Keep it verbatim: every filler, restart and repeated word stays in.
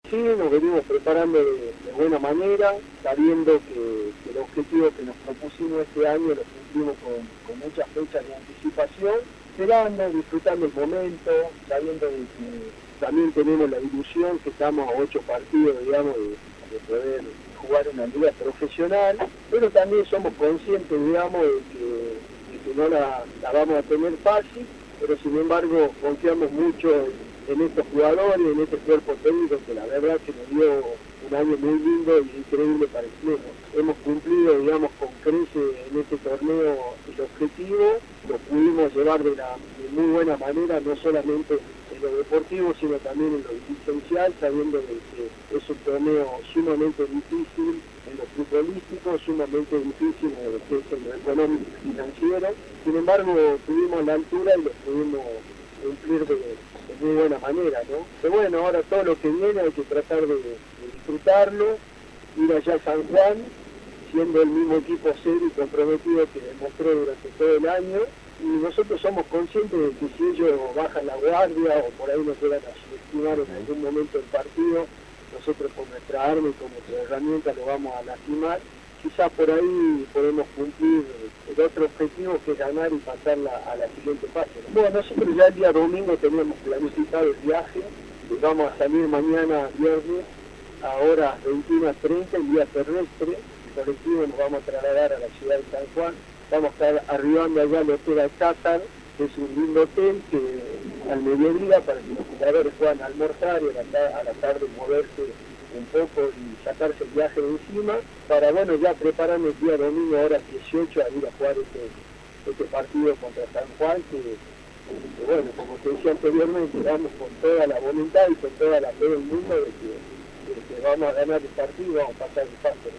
Sí, nos venimos preparando de, de buena manera, sabiendo que, que el objetivo que nos propusimos este año lo cumplimos con, con muchas fechas de anticipación, esperando, disfrutando el momento, sabiendo de que también tenemos la ilusión que estamos a ocho partidos, digamos, de, de poder jugar una liga profesional, pero también somos conscientes, digamos, de que, de que no la, la vamos a tener fácil, pero sin embargo confiamos mucho en en estos jugadores, en este cuerpo técnico que la verdad que nos dio un año muy lindo y increíble para el club. Hemos cumplido, digamos, con creces en este torneo el objetivo, lo pudimos llevar de, la, de muy buena manera, no solamente en lo deportivo, sino también en lo dirigencial, sabiendo de que es un torneo sumamente difícil en lo futbolístico, sumamente difícil en lo que es en lo económico y financiero. Sin embargo, tuvimos la altura y lo pudimos cumplir de, de muy buena manera, ¿no? Pero bueno, ahora todo lo que viene hay que tratar de, de disfrutarlo, ir allá a San Juan, siendo el mismo equipo serio y comprometido que demostró durante todo el año, y nosotros somos conscientes de que si ellos bajan la guardia o por ahí nos llegan a subestimar en algún momento el partido, nosotros con nuestra arma y con nuestra herramienta lo vamos a lastimar. Quizás por ahí podemos cumplir el otro objetivo que es ganar y pasar la, a la siguiente fase. Bueno, nosotros ya el día domingo teníamos planificado el viaje, vamos a salir mañana viernes a horas veintiuna treinta, el día terrestre, el colectivo nos vamos a trasladar a la ciudad de San Juan, vamos a estar arribando allá al Hotel Alcázar, que es un lindo hotel que al mediodía para que los jugadores puedan almorzar y a la, a la tarde moverse un poco y sacarse el viaje de encima, para bueno ya prepararme el día domingo a horas dieciocho a ir a jugar este, este partido contra San Juan, que, que bueno, como te decía anteriormente, vamos con toda la voluntad y con toda la fe del mundo de que, de que vamos a ganar el partido y vamos a pasar el paso.